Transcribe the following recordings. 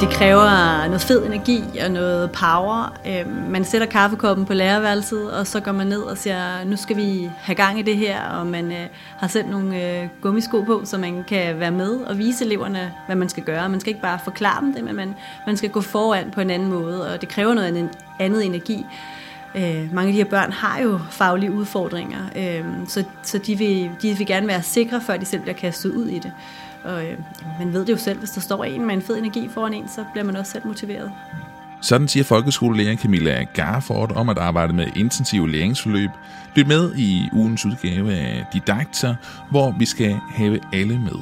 Det kræver noget fed energi og noget power. Man sætter kaffekoppen på lærerværelset, og så går man ned og siger, nu skal vi have gang i det her, og man har selv nogle gummisko på, så man kan være med og vise eleverne, hvad man skal gøre. Man skal ikke bare forklare dem det, men man skal gå foran på en anden måde, og det kræver noget andet energi. Mange af de her børn har jo faglige udfordringer, så de vil gerne være sikre, før de selv bliver kastet ud i det. Og man ved det jo selv, hvis der står en med en fed energi foran en, så bliver man også selv motiveret. Sådan siger folkeskolelærer Camilla Garford om at arbejde med intensive læringsforløb. Lyt med i ugens udgave af Didakter, hvor vi skal have alle med.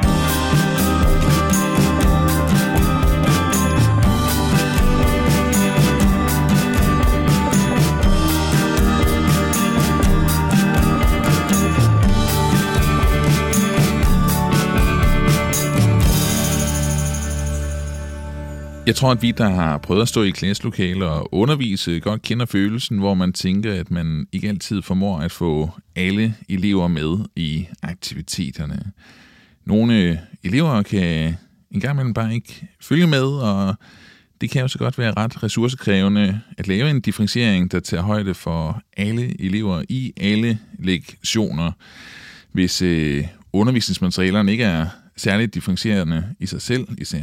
Jeg tror, at vi, der har prøvet at stå i klasselokaler og undervise, godt kender følelsen, hvor man tænker, at man ikke altid formår at få alle elever med i aktiviteterne. Nogle elever kan en gang imellem bare ikke følge med, og det kan jo så godt være ret ressourcekrævende at lave en differentiering, der tager højde for alle elever i alle lektioner, hvis undervisningsmaterialerne ikke er særligt differentierende i sig selv især.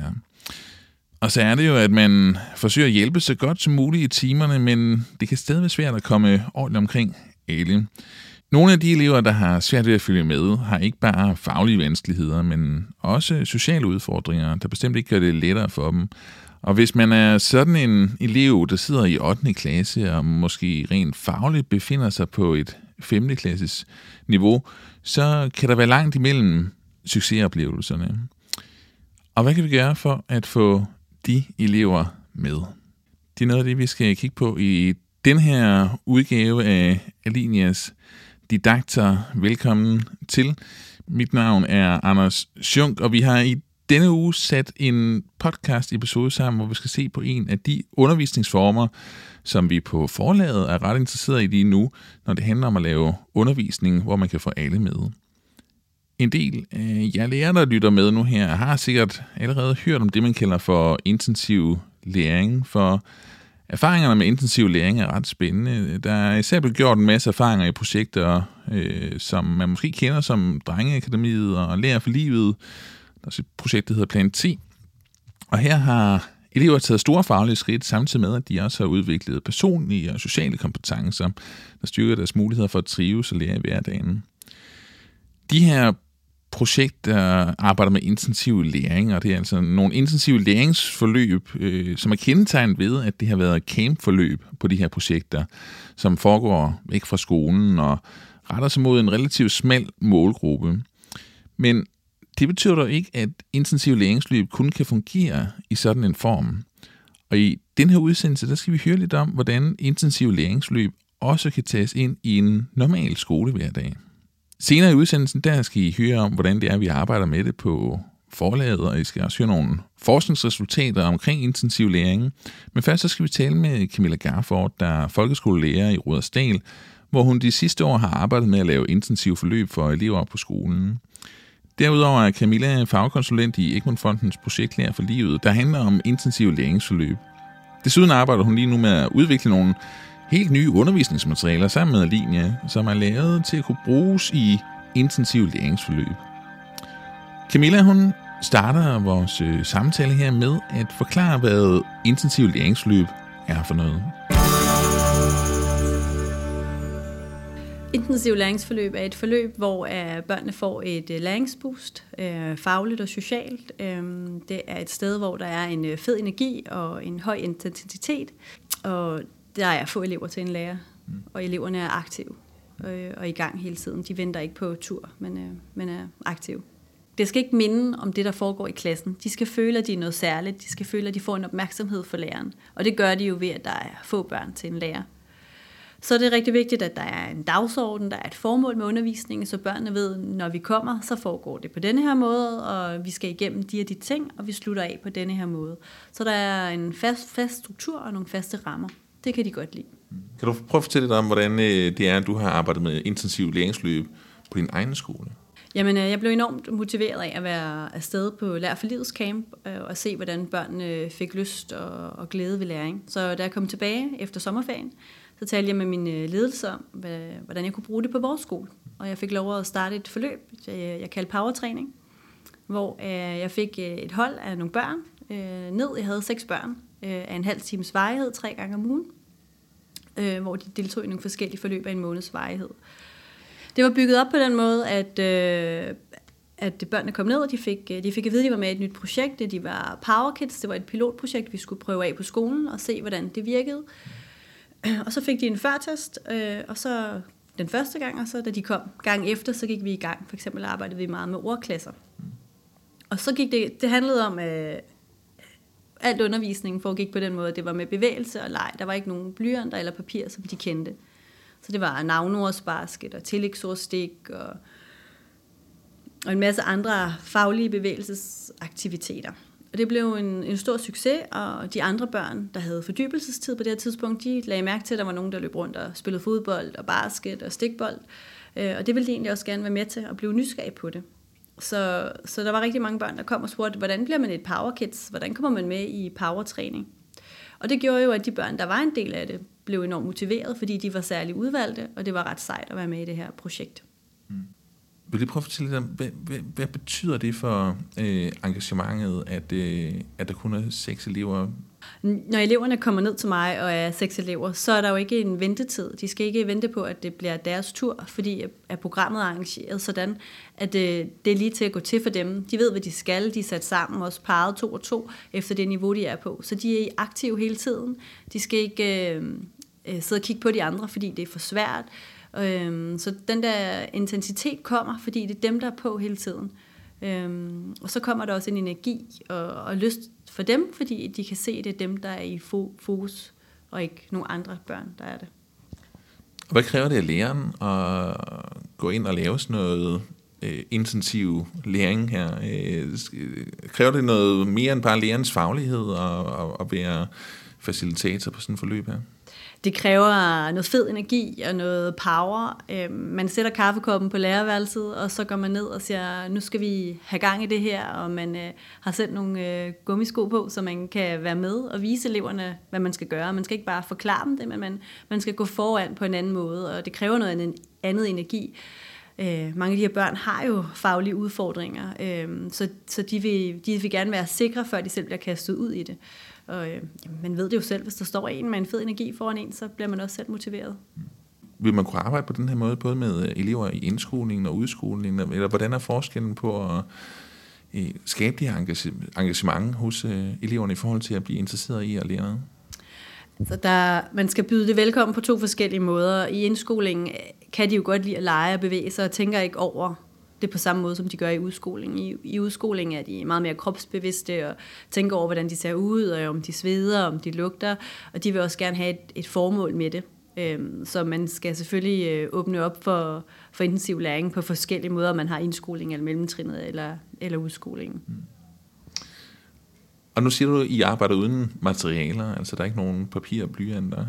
Og så er det jo, at man forsøger at hjælpe så godt som muligt i timerne, men det kan stadig være svært at komme ordentligt omkring alle. Nogle af de elever, der har svært ved at følge med, har ikke bare faglige vanskeligheder, men også sociale udfordringer, der bestemt ikke gør det lettere for dem. Og hvis man er sådan en elev, der sidder i 8. klasse og måske rent fagligt befinder sig på et 5. klasses niveau, så kan der være langt imellem succesoplevelserne. Og hvad kan vi gøre for at få de elever med? Det er noget af det, vi skal kigge på i den her udgave af Alinias Didakter. Velkommen til. Mit navn er Anders Schunk, og vi har i denne uge sat en podcast-episode sammen, hvor vi skal se på en af de undervisningsformer, som vi på forlaget er ret interesseret i lige nu, når det handler om at lave undervisning, hvor man kan få alle med. En del af jer lærere, der lytter med nu her, har sikkert allerede hørt om det, man kalder for intensiv læring, for erfaringerne med intensiv læring er ret spændende. Der er især blevet gjort en masse erfaringer i projekter, som man måske kender som Drengeakademiet og Lærer for livet. Der er et projekt, der hedder Plan 10. Og her har elever taget store faglige skridt, samtidig med, at de også har udviklet personlige og sociale kompetencer, der styrker deres muligheder for at trives og lære i hverdagen. De her projekter arbejder med intensiv læring, og det er altså nogle intensive læringsforløb, som er kendetegnet ved, at det har været campforløb på de her projekter, som foregår væk fra skolen og retter sig mod en relativt smal målgruppe. Men det betyder dog ikke, at intensiv læringsløb kun kan fungere i sådan en form. Og i den her udsendelse, der skal vi høre lidt om, hvordan intensiv læringsløb også kan tages ind i en normal skolehverdag. Senere i udsendelsen, der skal I høre om, hvordan det er, vi arbejder med det på forlaget, og I skal også høre nogle forskningsresultater omkring intensiv læring. Men først så skal vi tale med Camilla Garford, der er folkeskolelærer i Rudersdal, hvor hun de sidste år har arbejdet med at lave intensiv forløb for elever på skolen. Derudover er Camilla fagkonsulent i Egmont Fondens projekt Lærer for livet, der handler om intensiv læringsforløb. Desuden arbejder hun lige nu med at udvikle nogle helt nye undervisningsmaterialer sammen med Alinia, som er lavet til at kunne bruges i intensiv læringsforløb. Camilla, hun starter vores samtale her med at forklare, hvad intensiv læringsforløb er for noget. Intensiv læringsforløb er et forløb, hvor børnene får et læringsboost, fagligt og socialt. Det er et sted, hvor der er en fed energi og en høj intensitet, og der er få elever til en lærer, og eleverne er aktive og i gang hele tiden. De venter ikke på tur, men er aktive. Det skal ikke minde om det, der foregår i klassen. De skal føle, at de er noget særligt. De skal føle, at de får en opmærksomhed for læreren. Og det gør de jo ved, at der er få børn til en lærer. Så er det rigtig vigtigt, at der er en dagsorden, der er et formål med undervisningen, så børnene ved, når vi kommer, så foregår det på denne her måde, og vi skal igennem de og de ting, og vi slutter af på denne her måde. Så der er en fast struktur og nogle faste rammer. Det kan de godt lide. Kan du prøve at fortælle lidt om, hvordan det er, at du har arbejdet med intensiv læringsløb på din egen skole? Jamen, jeg blev enormt motiveret af at være afsted på Lær for Livets camp og se, hvordan børnene fik lyst og glæde ved læring. Så da jeg kom tilbage efter sommerferien, så talte jeg med min ledelse om, hvordan jeg kunne bruge det på vores skole. Og jeg fik lov at starte et forløb, jeg kaldte powertræning, hvor jeg fik et hold af nogle børn ned. Jeg havde 6 børn af en halv times varighed 3 gange om ugen, hvor de deltog i nogle forskellige forløb af en måneds varighed. Det var bygget op på den måde, at børnene kom ned, og de fik at vide, at de var med i et nyt projekt. De var Power Kids. Det var et pilotprojekt, vi skulle prøve af på skolen og se, hvordan det virkede. Og så fik de en førtest, og så den første gang, og så da de kom gang efter, så gik vi i gang. For eksempel arbejdede vi meget med ordklasser. Og så gik det handlede om, alt undervisningen foregik på den måde, det var med bevægelse og leg. Der var ikke nogen blyanter eller papir, som de kendte. Så det var navneordsbasket og tillægsordsstik og en masse andre faglige bevægelsesaktiviteter. Og det blev en stor succes, og de andre børn, der havde fordybelsestid på det her tidspunkt, de lagde mærke til, at der var nogen, der løb rundt og spillede fodbold og basket og stikbold. Og det ville de egentlig også gerne være med til at blive nysgerrige på det. Så der var rigtig mange børn, der kom og spurgte, hvordan bliver man et Power Kids? Hvordan kommer man med i powertræning? Og det gjorde jo, at de børn, der var en del af det, blev enormt motiveret, fordi de var særligt udvalgte, og det var ret sejt at være med i det her projekt. Vil du prøve at fortælle lidt om, hvad betyder det for engagementet, at der kun er 6 elever? Når eleverne kommer ned til mig og er 6 elever, så er der jo ikke en ventetid. De skal ikke vente på, at det bliver deres tur, fordi at programmet er arrangeret sådan, at det er lige til at gå til for dem. De ved, hvad de skal. De er sat sammen, også parret 2 og 2, efter det niveau, de er på. Så de er aktive hele tiden. De skal ikke sidde og kigge på de andre, fordi det er for svært. Så den der intensitet kommer, fordi det er dem, der er på hele tiden. Og så kommer der også en energi og lyst for dem, fordi de kan se, at det er dem, der er i fokus, og ikke nogen andre børn, der er det. Hvad kræver det af læreren at gå ind og lave sådan noget intensiv læring her? Kræver det noget mere end bare lærerens faglighed og være facilitator på sådan et forløb her? Det kræver noget fed energi og noget power. Man sætter kaffekoppen på lærerværelset, og så går man ned og siger, nu skal vi have gang i det her, og man har sendt nogle gummisko på, så man kan være med og vise eleverne, hvad man skal gøre. Man skal ikke bare forklare dem det, men man skal gå foran på en anden måde, og det kræver noget andet energi. Mange af de her børn har jo faglige udfordringer, så de vil gerne være sikre, før de selv bliver kastet ud i det. Og man ved det jo selv, hvis der står en med en fed energi foran en, så bliver man også selv motiveret. Vil man kunne arbejde på den her måde, både med elever i indskolingen og udskolingen, eller hvordan er forskellen på at skabe det her engagement hos eleverne i forhold til at blive interesseret i at lære noget? Så man skal byde det velkommen på 2 forskellige måder. I indskolingen kan de jo godt lide at lege og bevæge sig, og tænker ikke over det på samme måde, som de gør i udskolingen. I udskolingen er de meget mere kropsbevidste og tænker over, hvordan de ser ud, og om de sveder, om de lugter, og de vil også gerne have et formål med det. Så man skal selvfølgelig åbne op for intensiv læring på forskellige måder, man har indskoling eller mellemtrinnet eller udskolingen. Og nu siger du, at I arbejder uden materialer, altså der er ikke nogen papir og blyanter.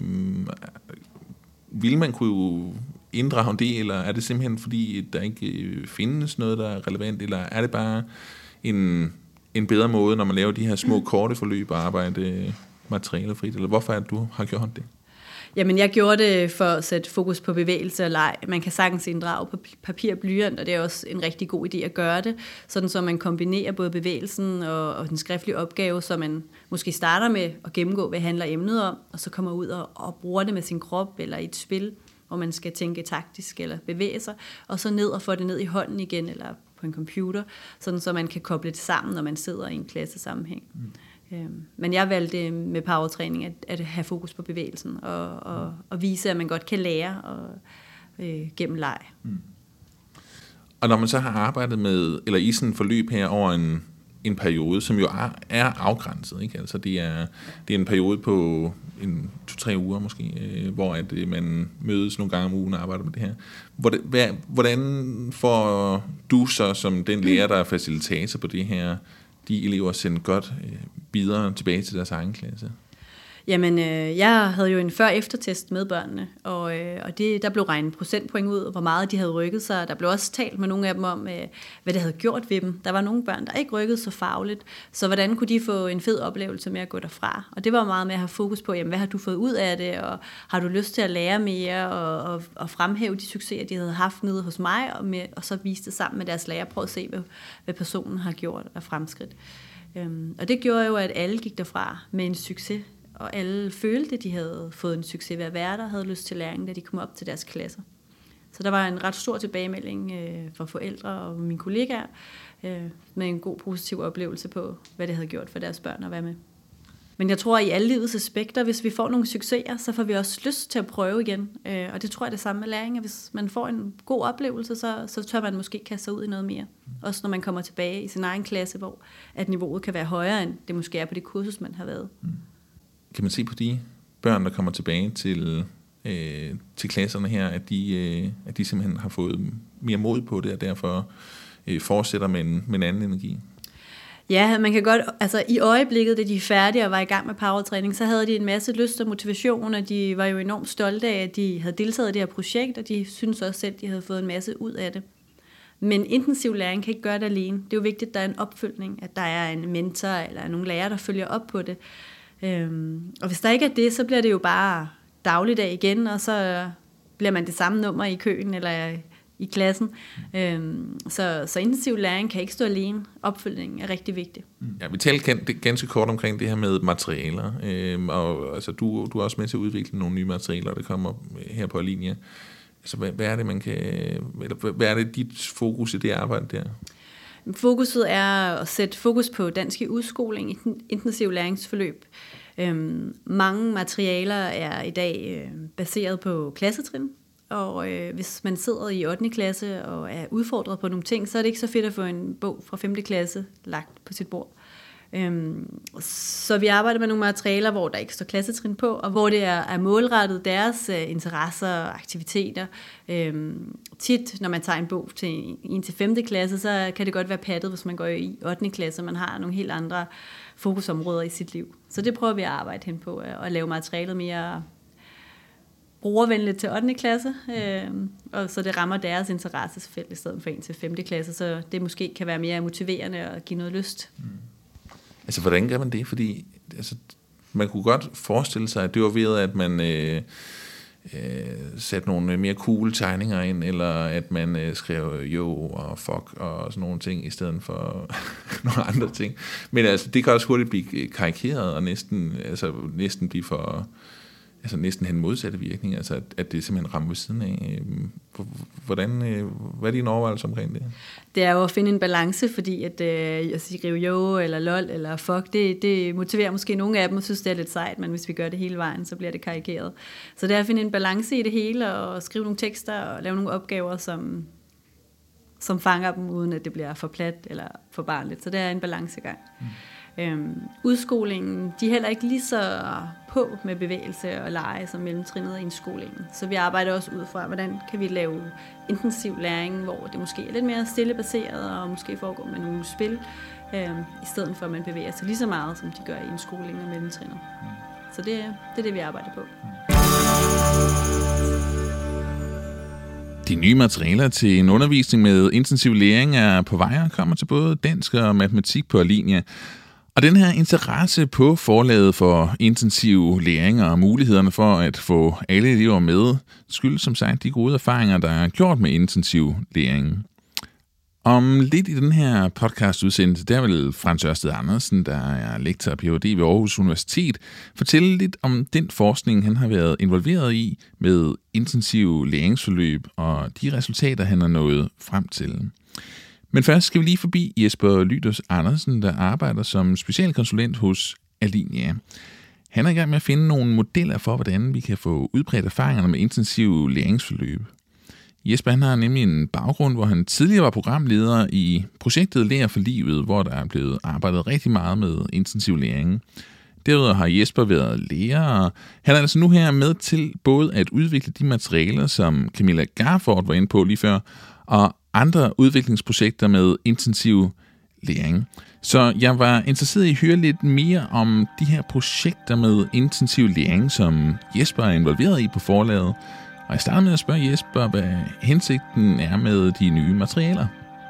Vil man kunne inddrage det, eller er det simpelthen fordi, der ikke findes noget, der er relevant, eller er det bare en bedre måde, når man laver de her små korte forløb og arbejde materialefrit, eller hvorfor er det, du har gjort det? Jamen, jeg gjorde det for at sætte fokus på bevægelse og leg. Man kan sagtens inddrage papir og blyant, og det er også en rigtig god idé at gøre det, sådan så man kombinerer både bevægelsen og den skriftlige opgave, så man måske starter med at gennemgå, hvad handler emnet om, og så kommer ud og bruger det med sin krop eller i et spil, hvor man skal tænke taktisk eller bevæge sig, og så ned og få det ned i hånden igen, eller på en computer, sådan så man kan koble det sammen, når man sidder i en klassesammenhæng. Men jeg valgte med powertræning at have fokus på bevægelsen og vise, at man godt kan lære gennem leg. Og når man så har arbejdet med, eller i sådan et forløb her over en periode, som jo er afgrænset, ikke? Altså det er en periode på 2-3 uger måske, hvor at man mødes nogle gange om ugen og arbejder med det her. Hvordan får du så som den lærer, der er facilitator på det her, de elever sendt godt videre tilbage til deres egen klasse? Jamen, jeg havde jo en før-eftertest med børnene, og der blev regnet procentpoint ud, hvor meget de havde rykket sig. Der blev også talt med nogle af dem om, hvad det havde gjort ved dem. Der var nogle børn, der ikke rykkede så fagligt, så hvordan kunne de få en fed oplevelse med at gå derfra? Og det var meget med at have fokus på, jamen, hvad har du fået ud af det, og har du lyst til at lære mere, og fremhæve de succeser, de havde haft nede hos mig, og så vise det sammen med deres lærer. Prøv at se, hvad personen har gjort af fremskridt. Og det gjorde jo, at alle gik derfra med en succes, og alle følte, at de havde fået en succes ved at være der, og havde lyst til læring, da de kom op til deres klasser. Så der var en ret stor tilbagemelding for forældre og mine kollegaer, med en god positiv oplevelse på, hvad det havde gjort for deres børn at være med. Men jeg tror, at i alle livets aspekter, hvis vi får nogle succeser, så får vi også lyst til at prøve igen. Og det tror jeg er det samme med læring, at hvis man får en god oplevelse, så tør man måske kaste sig ud i noget mere. Også når man kommer tilbage i sin egen klasse, hvor at niveauet kan være højere, end det måske er på det kursus, man har været. Kan man se på de børn, der kommer tilbage til klasserne her, at de simpelthen har fået mere mod på det, og derfor fortsætter med en anden energi? Ja, man kan godt, altså i øjeblikket, da de er færdige og var i gang med powertræning, så havde de en masse lyst og motivation, og de var jo enormt stolte af, at de havde deltaget i det her projekt, og de synes også selv, at de havde fået en masse ud af det. Men intensiv læring kan ikke gøre det alene. Det er jo vigtigt, at der er en opfølgning, at der er en mentor eller nogle lærere, der følger op på det. Og hvis der ikke er det, så bliver det jo bare dagligdag igen, og så bliver man det samme nummer i køen eller i klassen. Så intensiv læring kan ikke stå alene. Opfølgningen er rigtig vigtig. Ja, vi talte ganske kort omkring det her med materialer, og altså, du er også med til at udvikle nogle nye materialer, der kommer her på Alinea. Altså, hvad er det, hvad er det dit fokus i det arbejde der? Fokuset er at sætte fokus på dansk i udskoling i intensiv læringsforløb. Mange materialer er i dag baseret på klassetrin, og hvis man sidder i 8. klasse og er udfordret på nogle ting, så er det ikke så fedt at få en bog fra 5. klasse lagt på sit bord. Så vi arbejder med nogle materialer, hvor der ikke står klassetrin på, og hvor det er målrettet deres interesser og aktiviteter. Tit, når man tager en bog til 1-5. klasse, så kan det godt være pattet, hvis man går i 8. klasse, og man har nogle helt andre fokusområder i sit liv. Så det prøver vi at arbejde hen på, at lave materialet mere brugervenligt til 8. klasse, og så det rammer deres interessefelt i stedet for 1-5. klasse, så det måske kan være mere motiverende og give noget lyst. Altså, hvordan gør man det? Fordi altså, man kunne godt forestille sig, at det var ved, at man satte nogle mere cool tegninger ind, eller at man skrev jo og fuck og sådan nogle ting, i stedet for nogle andre ting. Men altså, det kan også hurtigt blive karikeret, og næsten blive for... Altså næsten have en modsatte virkning, altså at det simpelthen rammer ved siden af. Hvad er dine overvejelser omkring det? Det er jo at finde en balance, fordi at skrive jo eller lol eller fuck, det motiverer måske nogle af dem og synes, det er lidt sejt, men hvis vi gør det hele vejen, så bliver det karikeret. Så det er at finde en balance i det hele og skrive nogle tekster og lave nogle opgaver, som fanger dem, uden at det bliver for plat eller for barnligt. Så det er en balancegang. Udskolingen, de er heller ikke lige så på med bevægelse og lege som mellemtrinnet og indskolingen. Så vi arbejder også ud fra, hvordan kan vi lave intensiv læring, hvor det måske er lidt mere stillebaseret og måske foregår med nogle spil, i stedet for at man bevæger sig lige så meget, som de gør i indskolingen og mellemtrinnet. Så det er det, vi arbejder på. De nye materialer til en undervisning med intensiv læring er på vej og kommer til både dansk og matematik på Alinea. Og den her interesse på forlaget for intensiv læring og mulighederne for at få alle elever med, skyldes som sagt de gode erfaringer, der er gjort med intensiv læring. Om lidt i den her podcastudsendelse, der vil Frans Ørsted Andersen, der er lektor og Ph.D. ved Aarhus Universitet, fortælle lidt om den forskning, han har været involveret i med intensiv læringsforløb og de resultater, han har nået frem til. Men først skal vi lige forbi Jesper Lyders Andersen, der arbejder som specialkonsulent hos Alinea. Han er i gang med at finde nogle modeller for, hvordan vi kan få udbredt erfaringerne med intensiv læringsforløb. Jesper han har nemlig en baggrund, hvor han tidligere var programleder i projektet Lærer for livet, hvor der er blevet arbejdet rigtig meget med intensiv læring. Derudover har Jesper været lærer, og han er altså nu her med til både at udvikle de materialer, som Camilla Garford var inde på lige før, og andre udviklingsprojekter med intensiv læring. Så jeg var interesseret i at høre lidt mere om de her projekter med intensiv læring, som Jesper er involveret i på forlaget. Og jeg starter med at spørge Jesper, hvad hensigten er med de nye materialer.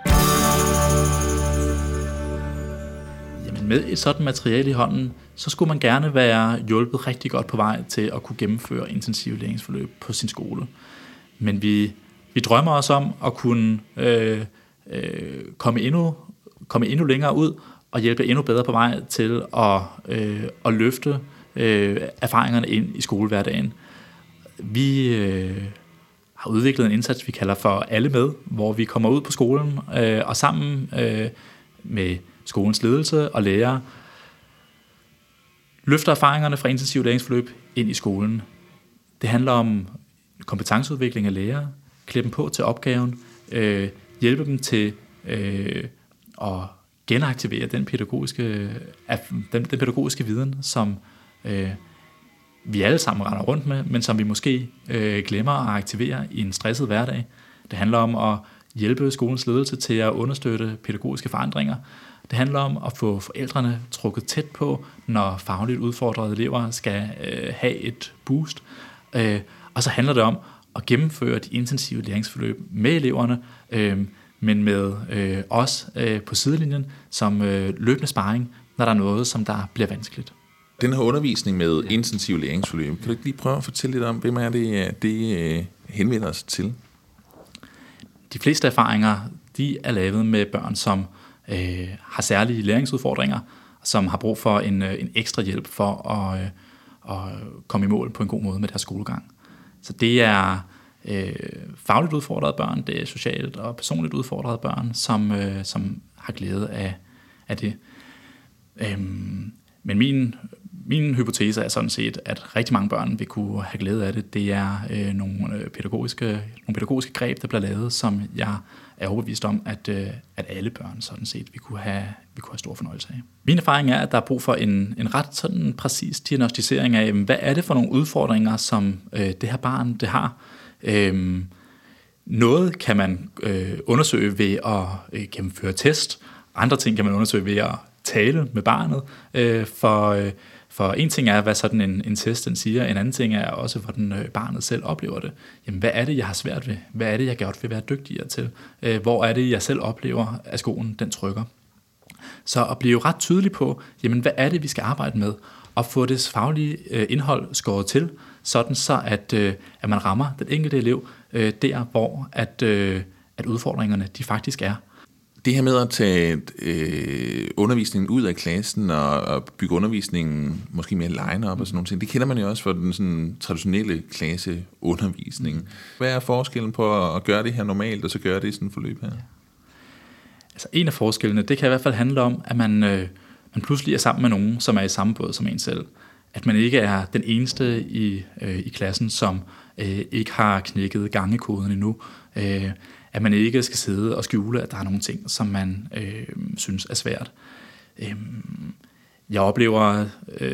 Jamen med et sådan materiale i hånden, så skulle man gerne være hjulpet rigtig godt på vej til at kunne gennemføre intensive læringsforløb på sin skole. Men vi drømmer os om at kunne komme endnu længere ud og hjælpe endnu bedre på vej til at løfte erfaringerne ind i skolehverdagen. Vi har udviklet en indsats, vi kalder for Alle Med, hvor vi kommer ud på skolen og sammen med skolens ledelse og lærere løfter erfaringerne fra intensiv læringsforløb ind i skolen. Det handler om kompetenceudvikling af lærere, klæde dem på til opgaven, hjælpe dem til at genaktivere den pædagogiske viden, som vi alle sammen render rundt med, men som vi måske glemmer at aktivere i en stresset hverdag. Det handler om at hjælpe skolens ledelse til at understøtte pædagogiske forandringer. Det handler om at få forældrene trukket tæt på, når fagligt udfordrede elever skal have et boost. Og så handler det om at gennemføre de intensive læringsforløb med eleverne, men med os på sidelinjen som løbende sparring, når der er noget, som der bliver vanskeligt. Den her undervisning med intensiv læringsforløb, kan du ikke lige prøve at fortælle lidt om, hvem er det henvender sig til? De fleste erfaringer, de er lavet med børn, som har særlige læringsudfordringer, som har brug for en ekstra hjælp for at komme i mål på en god måde med deres skolegang. Så det er fagligt udfordrede børn, det er socialt og personligt udfordrede børn, som har glæde af det. Men min hypotese er sådan set, at rigtig mange børn vil kunne have glæde af det. Det er nogle pædagogiske greb, der bliver lavet, som jeg er overbevist om, at alle børn sådan set vil kunne have stor fornøjelse af. Min erfaring er, at der er brug for en ret sådan præcis diagnostisering af, hvad er det for nogle udfordringer, som det her barn det har. Noget kan man undersøge ved at gennemføre test. Andre ting kan man undersøge ved at tale med barnet. For en ting er, hvad sådan en test den siger. En anden ting er også, hvordan barnet selv oplever det. Jamen, hvad er det, jeg har svært ved? Hvad er det, jeg godt vil være dygtigere til? Hvor er det, jeg selv oplever, at skoen den trykker? Så at blive ret tydelig på, jamen, hvad er det, vi skal arbejde med? Og få det faglige indhold skåret til, sådan så at man rammer den enkelte elev der, hvor at udfordringerne de faktisk er. Det her med at tage undervisningen ud af klassen og bygge undervisningen måske mere line op og sådan nogle ting, det kender man jo også fra den sådan traditionelle klasseundervisning. Hvad er forskellen på at gøre det her normalt, og så gøre det i sådan et forløb her? Altså en af forskellene, det kan i hvert fald handle om, at man pludselig er sammen med nogen, som er i samme båd som en selv. At man ikke er den eneste i klassen, som ikke har knækket gangekoden endnu. At man ikke skal sidde og skjule, at der er nogle ting, som man synes er svært. Jeg oplevede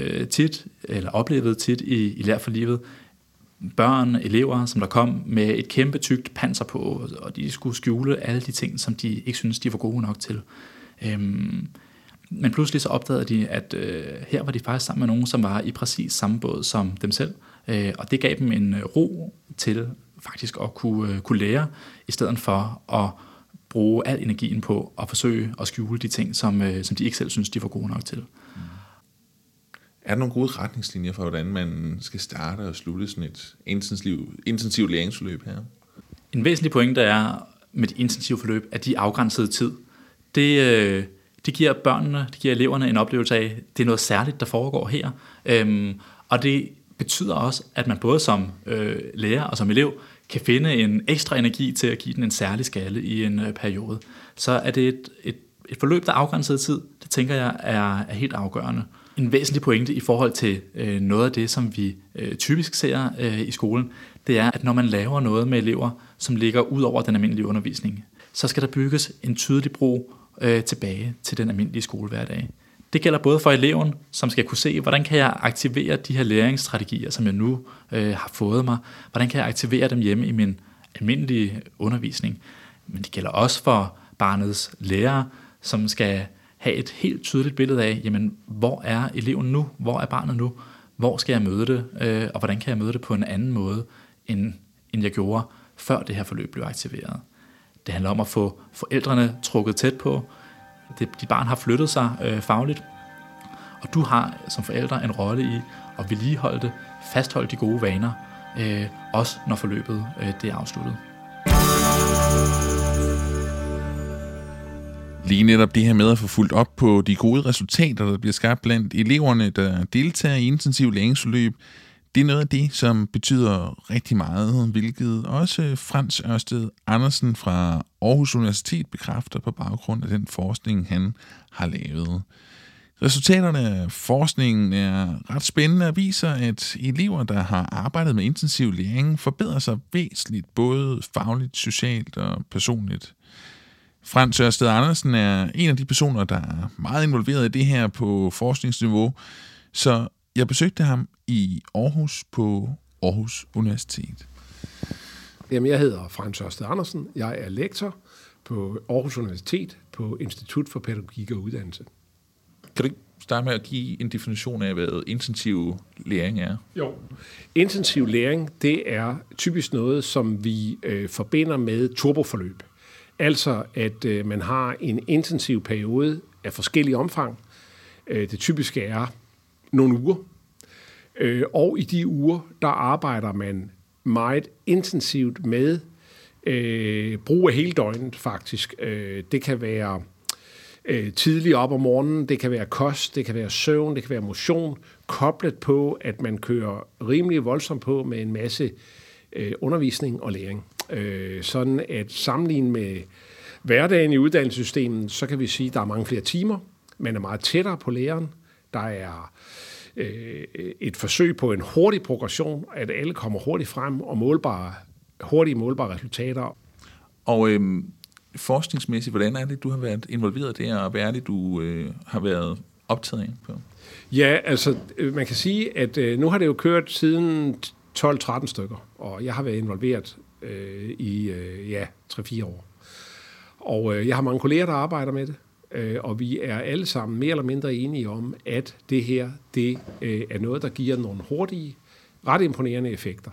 tit i Lær for livet, børn, elever, som der kom med et kæmpe tykt panser på, og de skulle skjule alle de ting, som de ikke synes, de var gode nok til. Men pludselig så opdagede de, at her var de faktisk sammen med nogen, som var i præcis samme båd som dem selv. Og det gav dem en ro til faktisk at kunne lære, i stedet for at bruge al energien på at forsøge at skjule de ting, som de ikke selv synes, de var gode nok til. Er der nogle gode retningslinjer for, hvordan man skal starte og slutte sådan et intensivt læringsforløb her? En væsentlig pointe er med de intensive forløb, at de er afgrænsede tid. Det giver børnene, det giver eleverne en oplevelse af, at det er noget særligt, der foregår her. Og det betyder også, at man både som lærer og som elev kan finde en ekstra energi til at give den en særlig skalle i en periode. Så er det et forløb, der er afgrænset tid, det tænker jeg er helt afgørende. En væsentlig pointe i forhold til noget af det, som vi typisk ser i skolen, det er, at når man laver noget med elever, som ligger ud over den almindelige undervisning, så skal der bygges en tydelig bro tilbage til den almindelige skolehverdag. Det gælder både for eleven, som skal kunne se, hvordan kan jeg aktivere de her læringsstrategier, som jeg nu har fået mig. Hvordan kan jeg aktivere dem hjemme i min almindelige undervisning. Men det gælder også for barnets lærere, som skal have et helt tydeligt billede af, jamen, hvor er eleven nu? Hvor er barnet nu? Hvor skal jeg møde det? Og hvordan kan jeg møde det på en anden måde, end jeg gjorde, før det her forløb blev aktiveret? Det handler om at få forældrene trukket tæt på. De barn har flyttet sig fagligt, og du har som forældre en rolle i at vedligeholde det, fastholde de gode vaner, også når forløbet det er afsluttet. Lige netop det her med at få fulgt op på de gode resultater, der bliver skabt blandt eleverne, der deltager i intensiv læringsforløb, det er noget af det, som betyder rigtig meget, hvilket også Frans Ørsted Andersen fra Aarhus Universitet bekræfter på baggrund af den forskning, han har lavet. Resultaterne af forskningen er ret spændende og viser, at elever, der har arbejdet med intensiv læring, forbedrer sig væsentligt, både fagligt, socialt og personligt. Frans Ørsted Andersen er en af de personer, der er meget involveret i det her på forskningsniveau, så jeg besøgte ham i Aarhus på Aarhus Universitet. Jamen, jeg hedder Frans Ørsted Andersen. Jeg er lektor på Aarhus Universitet på Institut for Pædagogik og Uddannelse. Kan du ikke starte med at give en definition af, hvad intensiv læring er? Jo. Intensiv læring, det er typisk noget, som vi forbinder med turboforløb. Altså, at man har en intensiv periode af forskellige omfang. Det typiske er nogle uger. Og i de uger, der arbejder man meget intensivt med brug af hele døgnet, faktisk. Det kan være tidligt op om morgenen, det kan være kost, det kan være søvn, det kan være motion, koblet på, at man kører rimelig voldsomt på med en masse undervisning og læring. Sådan at sammenligne med hverdagen i uddannelsessystemet, så kan vi sige, at der er mange flere timer. Man er meget tættere på læreren. Der er et forsøg på en hurtig progression, at alle kommer hurtigt frem og hurtige målbare resultater. Og forskningsmæssigt, hvordan er det, du har været involveret der, og hvad er det, du har været optaget af på? Ja, altså man kan sige, at nu har det jo kørt siden 12-13 stykker, og jeg har været involveret i 3-4 år. Og jeg har mange kolleger, der arbejder med det, og vi er alle sammen mere eller mindre enige om, at det her, det er noget, der giver nogle hurtige, ret imponerende effekter.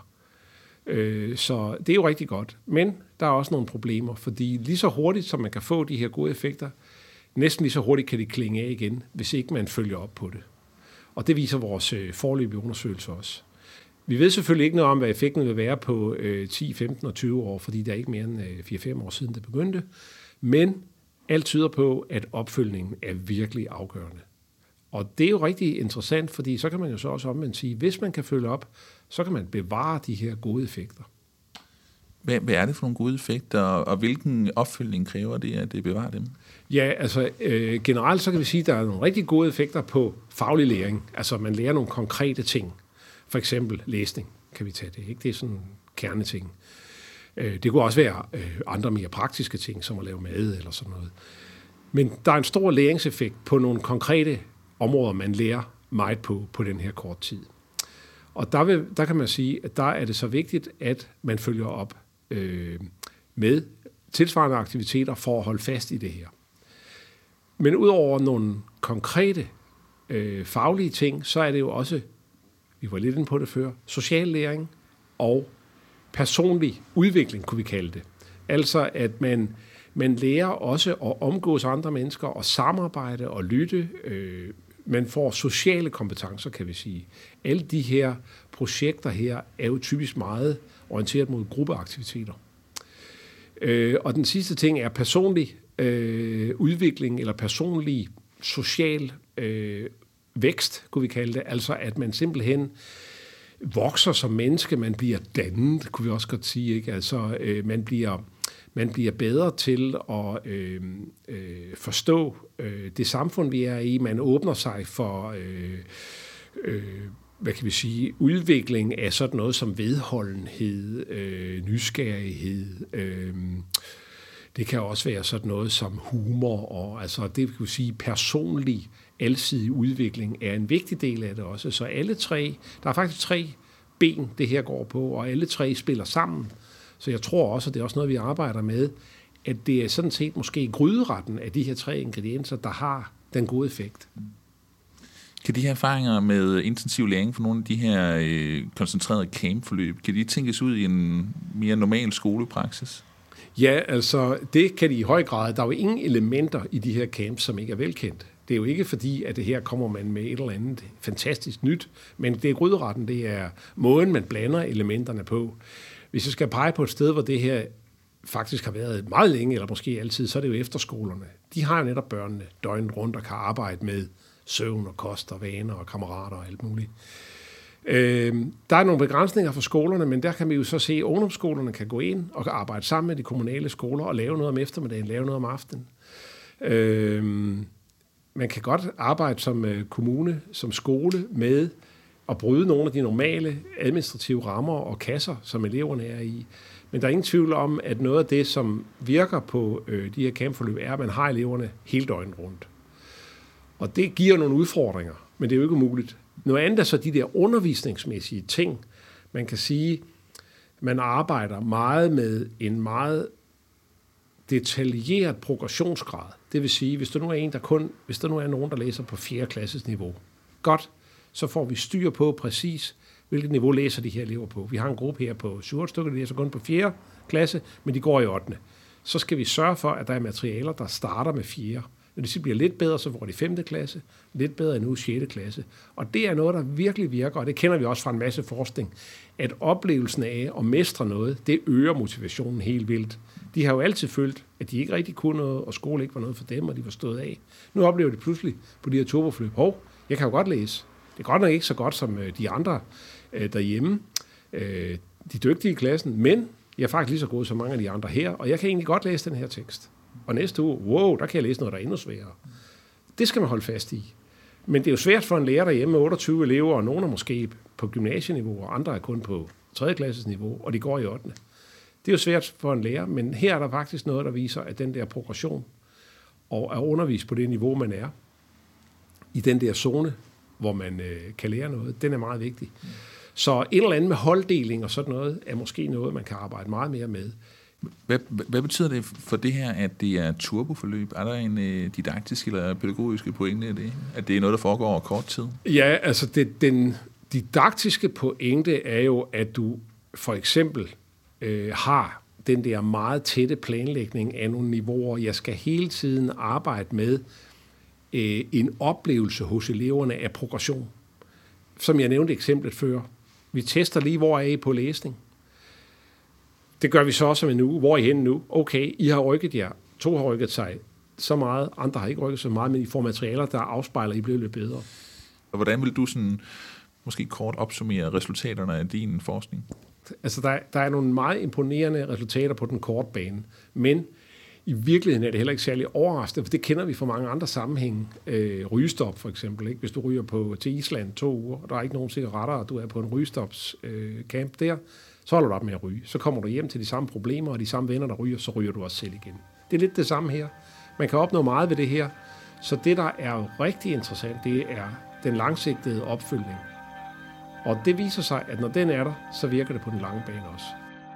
Så det er jo rigtig godt, men der er også nogle problemer, fordi lige så hurtigt, som man kan få de her gode effekter, næsten lige så hurtigt kan de klinge af igen, hvis ikke man følger op på det. Og det viser vores foreløbige undersøgelser også. Vi ved selvfølgelig ikke noget om, hvad effekten vil være på 10, 15 og 20 år, fordi der er ikke mere end 4-5 år siden det begyndte. Men alt tyder på, at opfølgningen er virkelig afgørende. Og det er jo rigtig interessant, fordi så kan man jo så også omvendt sige, hvis man kan følge op, så kan man bevare de her gode effekter. Hvad er det for nogle gode effekter, og hvilken opfølgning kræver det, at det bevarer dem? Ja, altså generelt så kan vi sige, at der er nogle rigtig gode effekter på faglig læring. Altså man lærer nogle konkrete ting. For eksempel læsning kan vi tage det, ikke? Det er sådan kerneting. Det kunne også være andre mere praktiske ting, som at lave mad eller sådan noget. Men der er en stor læringseffekt på nogle konkrete områder, man lærer meget på den her kort tid. Og der kan man sige, at der er det så vigtigt, at man følger op med tilsvarende aktiviteter for at holde fast i det her. Men udover nogle konkrete faglige ting, så er det jo også, vi var lidt inde på det før, social læring og personlig udvikling, kunne vi kalde det. Altså, at man lærer også at omgås andre mennesker og samarbejde og lytte. Man får sociale kompetencer, kan vi sige. Alle de her projekter her er jo typisk meget orienteret mod gruppeaktiviteter. Og den sidste ting er personlig udvikling eller personlig social vækst, kunne vi kalde det. Altså, at man simpelthen vokser som menneske, man bliver dannet, kunne vi også godt sige, ikke? Altså, man bliver bedre til at forstå det samfund, vi er i. Man åbner sig for, hvad kan vi sige, udvikling af sådan noget som vedholdenhed, nysgerrighed. Det kan også være sådan noget som humor, og altså det vil sige personlig, alsidig udvikling er en vigtig del af det også. Så alle tre, der er faktisk 3 ben, det her går på, og alle 3 spiller sammen. Så jeg tror også, at det er også noget, vi arbejder med, at det er sådan set måske gryderetten af de her 3 ingredienser, der har den gode effekt. Kan de her erfaringer med intensiv læring for nogle af de her koncentrerede campforløb, kan de tænkes ud i en mere normal skolepraksis? Ja, altså det kan de i høj grad. Der er jo ingen elementer i de her camps, som ikke er velkendt. Det er jo ikke fordi, at det her kommer man med et eller andet fantastisk nyt, men det er gryderetten, det er måden, man blander elementerne på. Hvis jeg skal pege på et sted, hvor det her faktisk har været meget længe, eller måske altid, så er det jo efterskolerne. De har jo netop børnene døgnet rundt og kan arbejde med søvn og kost og vaner og kammerater og alt muligt. Der er nogle begrænsninger for skolerne, men der kan vi jo så se, at ungdomsskolerne kan gå ind og arbejde sammen med de kommunale skoler og lave noget om eftermiddagen, lave noget om aftenen. Man kan godt arbejde som kommune, som skole med at bryde nogle af de normale administrative rammer og kasser, som eleverne er i. Men der er ingen tvivl om, at noget af det, som virker på de her campforløb, er, at man har eleverne hele døgnet rundt. Og det giver nogle udfordringer, men det er jo ikke umuligt. Noget andet er så de der undervisningsmæssige ting. Man kan sige, man arbejder meget med en meget detaljeret progressionsgrad. Det vil sige, hvis der nu er nogen, der læser på 4. klasses niveau, godt, så får vi styr på præcis, hvilket niveau læser de her elever på. Vi har en gruppe her på 7 stykker, der læser kun på 4. klasse, men de går i 8. Så skal vi sørge for, at der er materialer, der starter med 4. Når det bliver lidt bedre, så får de 5. klasse, lidt bedre endnu 6. klasse. Og det er noget, der virkelig virker, og det kender vi også fra en masse forskning, at oplevelsen af at mestre noget, det øger motivationen helt vildt. De har jo altid følt, at de ikke rigtig kunne noget, og skole ikke var noget for dem, og de var stået af. Nu oplever de pludselig på de her turboforløb, jeg kan jo godt læse. Det er godt nok ikke så godt som de andre derhjemme, de dygtige i klassen, men jeg er faktisk lige så god som mange af de andre her, og jeg kan egentlig godt læse den her tekst. Og næste uge, der kan jeg læse noget, der er endnu sværere. Det skal man holde fast i. Men det er jo svært for en lærer derhjemme med 28 elever, og nogle er måske på gymnasieniveau, og andre er kun på 3. klasses niveau, og de går i 8. Det er jo svært for en lærer, men her er der faktisk noget, der viser, at den der progression og er undervist på det niveau, man er, i den der zone, hvor man kan lære noget, den er meget vigtig. Så et eller andet med holddeling og sådan noget, er måske noget, man kan arbejde meget mere med. Hvad betyder det for det her, at det er turboforløb? Er der en didaktisk eller pædagogisk pointe i det? At det er noget, der foregår over kort tid? Ja, altså den didaktiske pointe er jo, at du for eksempel har den der meget tætte planlægning af nogle niveauer. Jeg skal hele tiden arbejde med en oplevelse hos eleverne af progression. Som jeg nævnte eksemplet før. Vi tester lige, hvor er I på læsning. Det gør vi så også om en uge. Hvor er I henne nu? Okay, I har rykket jer. 2 har rykket sig så meget. Andre har ikke rykket så meget, men I får materialer, der afspejler, at I bliver lidt bedre. Og hvordan vil du sådan, måske kort opsummere resultaterne af din forskning? Altså, der er nogle meget imponerende resultater på den korte bane, men i virkeligheden er det heller ikke særlig overraskende, for det kender vi fra mange andre sammenhænge. Rygestop for eksempel. Ikke? Hvis du ryger til Island 2 uger, og der er ikke nogen cigaretter, og du er på en rygestopscamp der, så holder du op med at ryge. Så kommer du hjem til de samme problemer, og de samme venner, der ryger, så ryger du også selv igen. Det er lidt det samme her. Man kan opnå meget ved det her. Så det, der er rigtig interessant, det er den langsigtede opfølgning. Og det viser sig, at når den er der, så virker det på den lange bane også.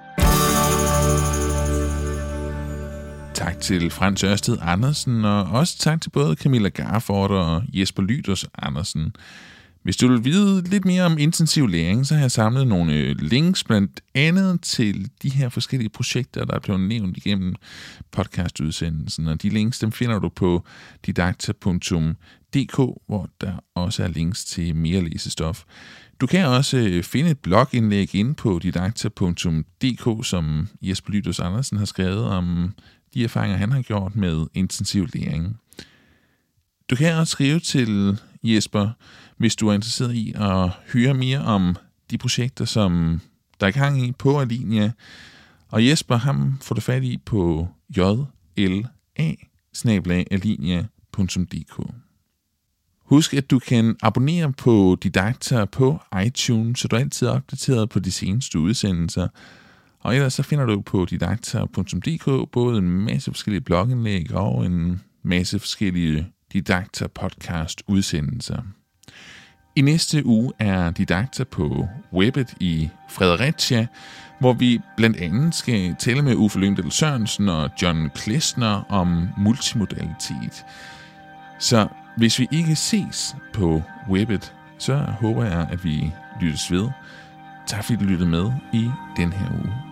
Tak til Frans Ørsted Andersen, og også tak til både Camilla Garford og Jesper Lyders Andersen. Hvis du vil vide lidt mere om intensiv læring, så har jeg samlet nogle links blandt andet til de her forskellige projekter, der er blevet nævnt igennem podcastudsendelsen. Og de links, dem finder du på didakta.dk, hvor der også er links til mere læsestof. Du kan også finde et blogindlæg inde på didakta.dk, som Jesper Lyders Andersen har skrevet om de erfaringer, han har gjort med intensiv læring. Du kan også skrive til Jesper, hvis du er interesseret i at høre mere om de projekter, som der er i gang i på Alinea. Og Jesper, ham får du fat i på jla@alinea.dk. Husk, at du kan abonnere på Didakta på iTunes, så du er altid opdateret på de seneste udsendelser. Og ellers så finder du på didakta.dk både en masse forskellige blogindlæg og en masse forskellige Didakta podcast udsendelser. I næste uge er Didakta på Webbet i Fredericia, hvor vi blandt andet skal tale med Uffe Lyngdal Sørensen og John Klesner om multimodalitet. Så hvis vi ikke ses på Webbet, så håber jeg, at vi lyttes ved. Tak fordi du lyttede med i den her uge.